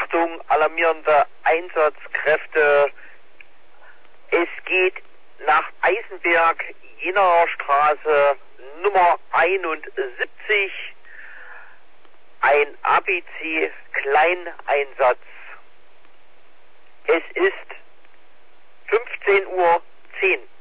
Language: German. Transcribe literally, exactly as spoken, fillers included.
Achtung, alarmierende Einsatzkräfte. Es geht nach Eisenberg, Jenaer Straße, Nummer einundsiebzig. Ein A B C Kleineinsatz. Es ist fünfzehn Uhr zehn.